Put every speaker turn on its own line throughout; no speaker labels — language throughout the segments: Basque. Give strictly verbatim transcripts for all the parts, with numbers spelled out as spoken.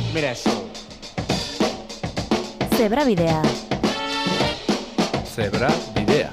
Mira eso.
Zebra bidea.
Zebra bidea.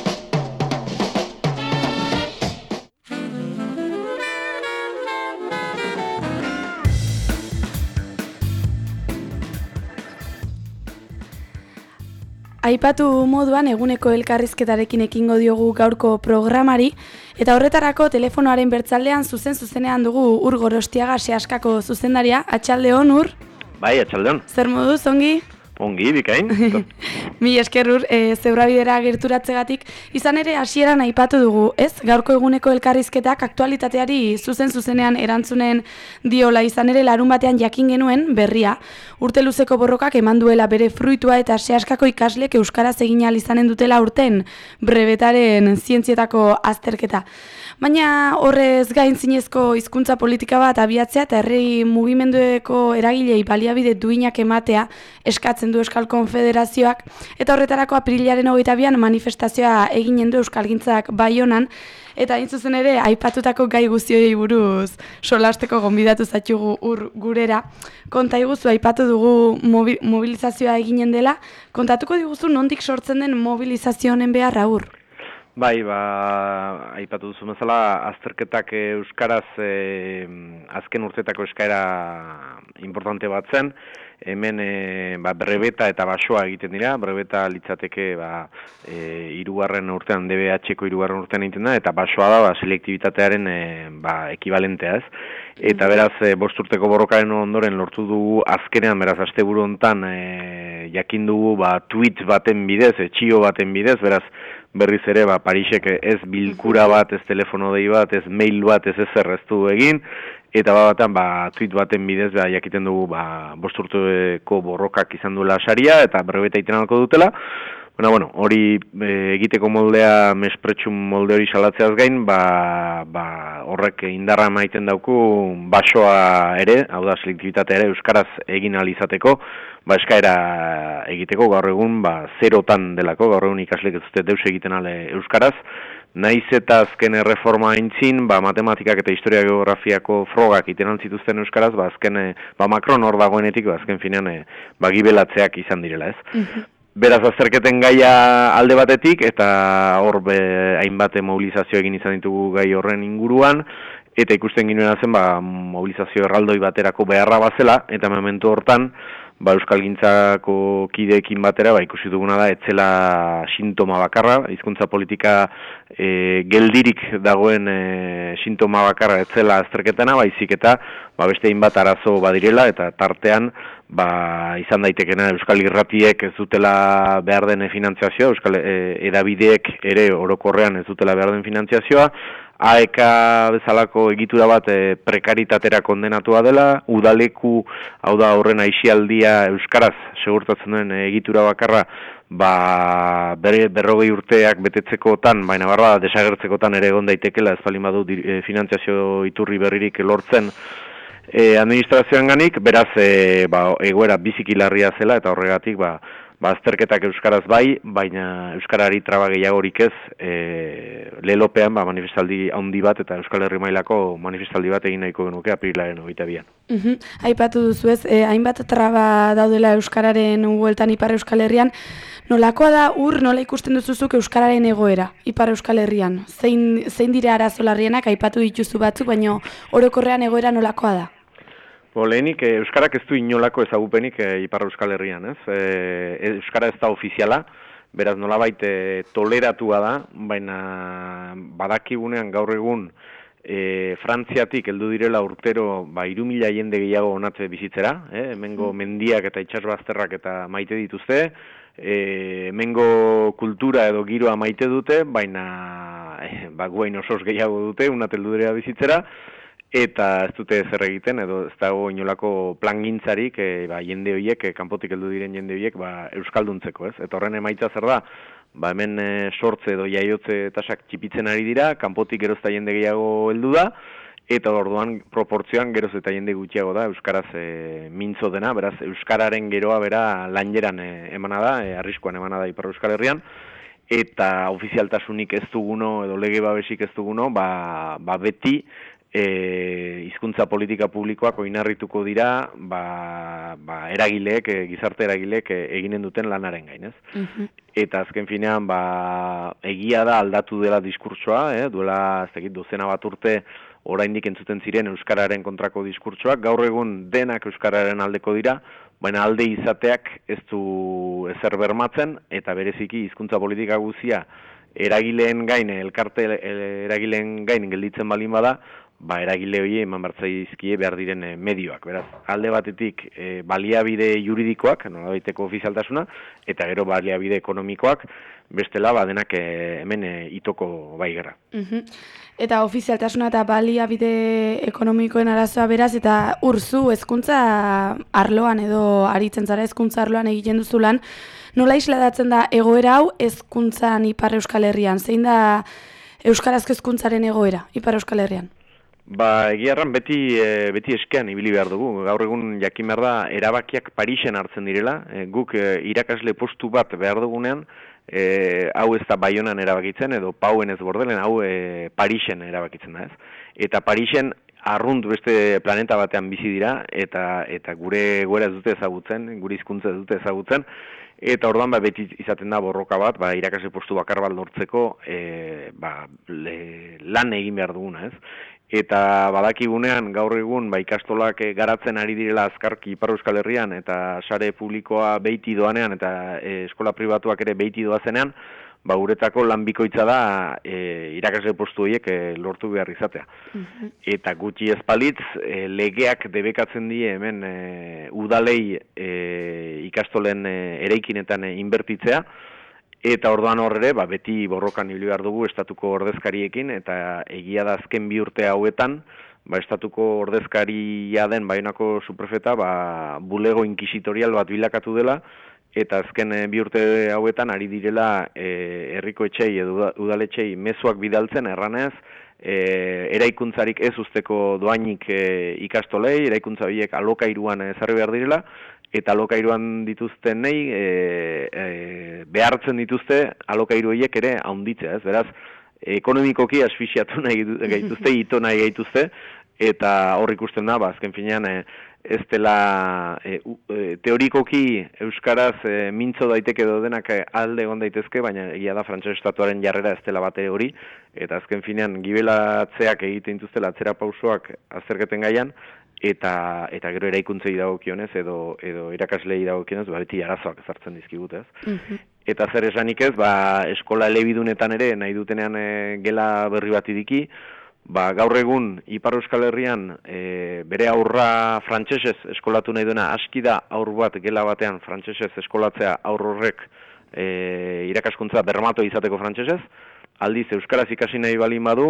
Aipatu moduan eguneko elkarrizketarekin ekingo diogu gaurko programari, eta horretarako telefonoaren bertzaldean zuzen-zuzenean dugu Ur Gorostiaga Seaskako zuzendaria. Atxaldeon, Ur?
Bai, atxaldeon.
Zer moduz, ongi?
Ongi, bikain.
Mi esker, Ur, e, Zebrabidera gerturatzegatik. Izan ere, hasieran aipatu dugu, ez? Gaurko eguneko elkarrizketak aktualitateari zuzen-zuzenean erantzunen diola. Izan ere, larun batean jakin genuen berria. Urte luzeko borrokak eman duela bere fruitua eta Seaskako ikaslek euskaraz egin ahal izanen dutela urten brebetaren zientzietako azterketa. Baina horrez gain zinezko hizkuntza politika bat abiatzea eta herri mugimendueko eragilei baliabide duinak ematea eskatzen du Euskal Konfederazioak, eta horretarako apirilaren hogeita bian manifestazioa eginen du Euskalgintzak Baionan, eta hain zuzen ere aipatutako gai guztioi buruz solasteko gonbidatu zaitugu Ur gurera. Konta iguzu, aipatu dugu mobi, mobilizazioa eginen dela, kontatuko diguzu nondik sortzen den mobilizazio honen beharra, Ur?
Bai, ba, aipatu duzu bezala, azterketak euskaraz e, azken urtetako eskaera importante bat zen. Hemen e, ba, brebeta eta basoa egiten dira, brebeta litzateke ba, e, irugarren urtean, D B H-ko irugarren urtean egiten da, eta basoa da ba, selektibitatearen e, ba, ekibalentea, ez? Eta beraz, e, bost urteko borrokaren ondoren lortu dugu azkenean, beraz, asteburu hontan e, jakin dugu ba, tweet baten bidez, e, txio baten bidez, beraz, berriz ere, ba, Parisek ez bilkura bat, ez telefono dei bat, ez mail bat, ez ezer ez du egin, eta batan, ba, tweet baten bidez, ba, jakiten dugu, ba, bost urteko borrokak izan duela saria, eta brebeta iten alko dutela. Bueno, bueno, hori e, egiteko moldea, mespretxun molde hori salatzeaz gain, ba, ba, horrek indarra maiten dauku basoa ere, hau da, selektibitatea ere, euskaraz egin ahal izateko, ba, eskaera egiteko gaur egun, ba, zerotan delako, gaur egun ikaslek ez dute deus egiten ale euskaraz, naiz eta azken erreforma aintzin, ba, matematikak eta historia geografiako frogak iten zituzten euskaraz, ba, azken, ba, Macron hor dagoenetik, ba, azken finean, ba, gibelatzeak izan direla, ez? Beraz, azterketen gaia alde batetik, eta hor be, hainbat mobilizazio egin izan ditugu gai horren inguruan, eta ikusten ginoen zen, ba, mobilizazio erraldoi baterako beharra bazela, eta momentu hortan, ba, Euskalgintzako kideekin batera, ba, ikusi duguna da, etzela sintoma bakarra, hizkuntza politika e, geldirik dagoen e, sintoma bakarra etzela azterketana, baizik eta ba, beste hainbat arazo badirela, eta tartean, ba, izan daitekena Euskal Irratiek ez dutela behar den finantziazioa, Euskal e, edabideek ere orokorrean ez dutela behar den finantziazioa, A E K bezalako egitura bat e, prekaritatera kondenatua dela, udaleku, hau da horren aisialdia euskaraz segurtatzen duen egitura bakarra, ba, bere, berrogei urteak betetzekotan, baina barra desagertzekotan ere egon daitekela ez balin badu e, finantziazio iturri berririk lortzen e, administrazioan ganik, beraz e, ba, egoera biziki larria zela eta horregatik ba, ba, azterketak euskaraz bai, baina euskarari traba gehiagorik ez, e, lelopean ba, manifestaldi handi bat eta Euskal Herri mailako manifestaldi bat egin nahiko genuke apirilaren hogeita bian.
Uhum. Aipatu duzu ez, eh, hainbat traba daudela euskararen bueltan Ipar Euskal Herrian, nolakoa da Ur, nola ikusten duzuzuk euskararen egoera Ipar Euskal Herrian? Zein, zein dire arazo larrienak aipatu dituzu batzuk, baina orokorrean egoera nolakoa da?
Bo, lehenik, e, euskarak ez du inolako ezagupenik e, Ipar Euskal Herrian, ez? E, euskara ez da ofiziala, beraz nolabait e, toleratua da, baina badakigunean gaur egun e, Frantziatik heldu direla urtero ba, hiru mila jende gehiago onatze bizitzera, eh? Hemengo mendiak eta itsasbazterrak eta maite dituzte, e, hemengo kultura edo giroa maite dute, baina e, ba, guain osoz gehiago dute, unat heldu direla bizitzera, eta ez dute zer egiten, edo ez dago inolako plangintzarik, e, ba, jende horiek, e, kanpotik heldu diren jende horiek, ba, euskalduntzeko, ez? Eta horren emaitza zer da, ba, hemen e, sortze edo jaiotze tasak txipitzen ari dira, kanpotik geroz eta jende gehiago heldu da, eta orduan proportzioan geroz eta jende gutxiago da, euskaraz e, mintzo dena, beraz, euskararen geroa bera lanjeran e, emana da, e, arriskuan emana da Ipar Euskal Herrian, eta ofizialtasunik ez duguno, edo lege babesik ez duguno, ba, ba beti, e, hizkuntza politika publikoak oinarrituko dira ba, ba, eragileek, e, gizarte eragileek e, eginen duten lanaren gain, ez?
Mhm.
Eta azken finean, ba, egia da aldatu dela diskurtsoa, eh? Duela, ez dakit, dozena bat urte oraindik entzuten ziren euskararen kontrako diskurtsoak, gaur egun denak euskararen aldeko dira, baina alde izateak ez du ezer bermatzen, eta bereziki hizkuntza politika guzia eragileen gain, elkarte eragileen gain gelditzen balin bada, ba, eragile hori eman bartzaizkie behar diren e, medioak. Beraz, alde batetik e, baliabide juridikoak, nolabaiteko ofizialtasuna, eta gero baliabide ekonomikoak, bestela ba, denak e, hemen e, itoko bai gara.
Mhm. Eta ofizialtasuna eta baliabide ekonomikoen arazoa beraz, eta urzu hezkuntza arloan edo aritzen zara hezkuntza arloan egiten duzu lan, nola isladatzen da egoera hau hezkuntzan Ipar Euskal Herrian? Zein da euskarazko hezkuntzaren egoera Ipar Euskal Herrian?
Ba, egia erran beti, e, beti eskean ibili behar dugu. Gaur egun jakin behar da erabakiak Parisen hartzen direla. E, guk e, irakasle postu bat behar dugunean, e, hau ez da Baionan erabakitzen, edo Pauen ez Bordelen, hau e, Parisen erabakitzen da ez. Eta Parisen arrunt beste planeta batean bizi dira, eta eta gure goera ez dute ezagutzen, gure hizkuntza ez dute ezagutzen, eta orduan ba, beti izaten da borroka bat, ba, irakasle postu bakar bat lortzeko e, ba, le, lan egin behar duguna ez. Eta badakigunean gaur egun ba, ikastolak garatzen ari direla azkarki Ipar Euskal Herrian, eta sare publikoa beiti doanean, eta e, eskola pribatuak ere beiti doazenean, ba, guretako lan bikoitza da e, irakasle postu horiek e, lortu behar izatea. Mm-hmm. Eta gutxi ezpalitz, e, legeak debekatzen die hemen e, udalei e, ikastolen e, eraikinetan e, inbertitzea, eta orduan horre, ba, beti borrokan ibili behar dugu estatuko ordezkariekin, eta egia da azken bi urte hauetan, ba, estatuko ordezkaria den Baionako suprefeta, ba, bulego inkisitorial bat bilakatu dela, eta azken e, bi urte hauetan ari direla e, herriko etxei edo udaletxei mezuak bidaltzen erranez, e, eraikuntzarik ez usteko doainik e, ikastolei, eraikuntza horiek alokairuan ezarri behar direla, eta alokairuan dituzten nahi e, e, behartzen dituzte alokairu horiek ere haunditzea, ez? Beraz, ekonomikoki asfixiatu nahi gaituzte, ito nahi gaituzte, eta hor ikusten da, ba, azken finean, e, ez dela e, e, teorikoki euskaraz e, mintzo daiteke edo denak alde egon daitezke, baina egia da frantses estatuaren jarrera ez dela bate hori, eta azken finean gibelatzeak egiten dituztela atzera pausoak azterketen gaian, eta eta gero eraikuntzei dagokionez edo edo irakaslei dagokionez ba beti arazoak ezartzen dizkigut, ez? Mm-hmm. Eta zer esanik ez, ba eskola elebidunetan ere nahi dutenean e, gela berri bat idiki, ba gaur egun Ipar Euskal Herrian e, bere aurra frantsesez eskolatu nahi duena aski da aur bat gela batean frantsesez eskolatzea aur horrek e, irakaskuntza bermatu izateko frantsesez, aldiz euskaraz ikasi nahi balin badu,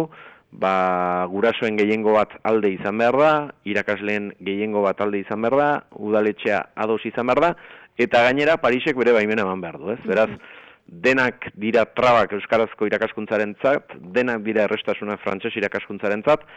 ba, gurasoen gehiengo bat alde izan behar da, irakasleen gehiengo bat alde izan behar da, udaletxea ados izan behar da, eta gainera Parisek bere baimena eman behar du, ez? Beraz, denak dira trabak euskarazko irakaskuntzaren zat, denak dira errestasuna frantses irakaskuntzaren zat,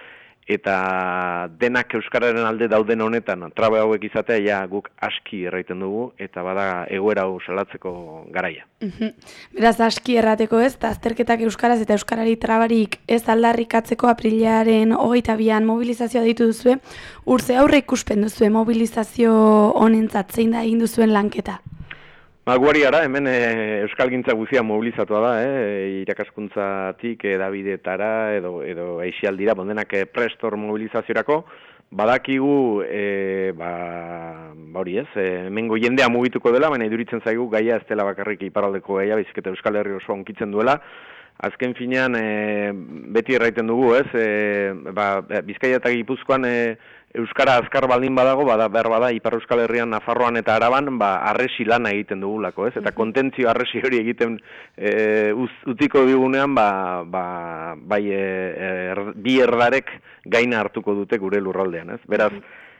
eta denak euskararen alde dauden honetan traba hauek izatea ja guk aski erraiten dugu, eta bada egoera hau salatzeko garaia.
Mhm. Beraz, aski errateko ez, eta azterketak euskaraz eta euskarari trabarik ez aldarrikatzeko aprilaren hogeita bian mobilizazioa ditu duzue, urze aurre ikuspen duzue mobilizazio honentzat, zein da egin duzuen lanketa?
Ba, guari gara, hemen e, euskalgintza guzia mobilizatua da, e, irakaskuntzatik edabidetara edo, edo eixialdira, bondenak e, prestor mobilizaziorako, badakigu, e, ba, ba hori ez, e, hemengo jendea mugituko dela, baina iduritzen zaigu gaia ez dela bakarrik iparraldeko gaia, baizik eta Euskal Herri osoa onkitzen duela. Azken finean, e, beti erraiten dugu, ez, e, ba, Bizkaia eta Gipuzkoan, e, euskara azkar baldin badago, bada behar bada Ipar Euskal Herrian, Nafarroan eta Araban, ba harresi lana egiten dugulako, ez? Eta kontentzio harresi hori egiten e, uz, utiko digunean, ba, ba, bai e, er, bi erdarek gaina hartuko dute gure lurraldean, ez? Beraz,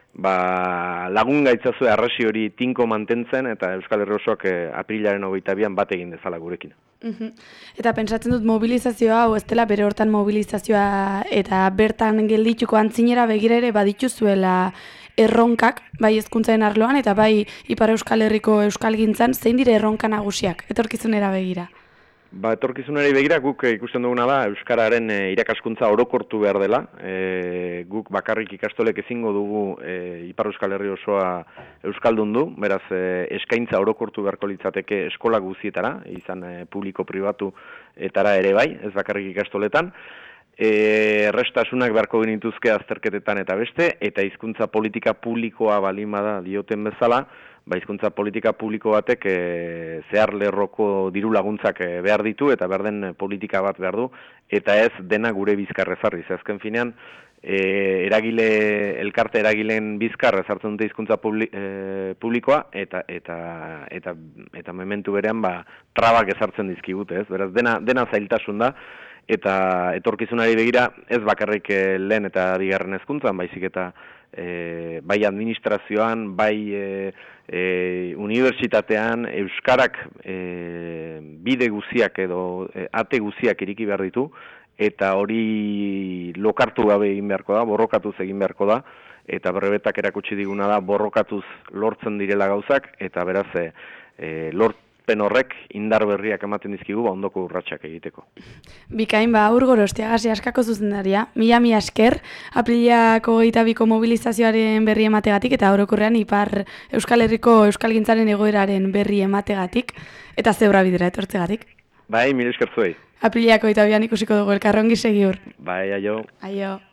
ba, lagun gaitzazue harresi hori tinko mantentzen, eta Euskal Herri osoak e, aprilaren hogeita bian bat egin dezala gurekin.
Uhum. Eta pentsatzen dut mobilizazioa, hau ez dela bere hortan mobilizazioa eta bertan geldituko antzinera begira ere badituzuela erronkak, bai hezkuntzaren arloan eta bai Ipar Euskal Herriko euskalgintzan, zein dire erronka nagusiak, etorkizunera begira?
Ba, etorkizunari begira guk ikusten duguna da euskararen e, irakaskuntza orokortu behar dela. E, guk bakarrik ikastolek ezingo dugu e, Ipar Euskal Herri osoa euskaldundu, beraz e, eskaintza orokortu beharko litzateke eskola guzietara, izan e, publiko pribatu etara ere bai, ez bakarrik ikastoletan. E, errestasunak beharko genituzke azterketetan eta beste, eta hizkuntza politika publikoa balin bada dioten bezala, ba, hizkuntza politika publiko batek e, zehar lerroko diru laguntzak e, behar ditu eta behar den politika bat behar du, eta ez dena gure bizkar ezarriz. Azken finean, e, eragile, elkarte eragileen bizkar ezartzen dute hizkuntza publi, e, publikoa, eta eta eta eta mementu berean ba, trabak ezartzen dizkigute, ez? Beraz, dena, dena zailtasun da, eta etorkizunari begira ez bakarrik e, lehen eta bigarren hezkuntzan, baizik eta E, bai administrazioan, bai e, e, unibertsitatean, euskarak e, bide guziak edo e, ate guziak iriki behar ditu, eta hori lokartu gabe egin beharko da, borrokatuz egin beharko da, eta berrebetak erakutsi diguna da, borrokatuz lortzen direla gauzak, eta beraz e, e, lort horrek indar berriak ematen dizkigu ba ondoko urratsak egiteko.
Bikain, ba, Aur Gorostiagaz askako zuzendaria, mila mila esker, aprilako hogeita biko mobilizazioaren berri emategatik, eta orokorrean Ipar Euskal Herriko euskalgintzaren egoeraren berri emategatik, eta Zebra Bidera etortzegatik.
Bai, mila esker zuei.
Aprilako hogeita bian ikusiko dugu elkarrongi segiur.
Bai, aio.
Aio.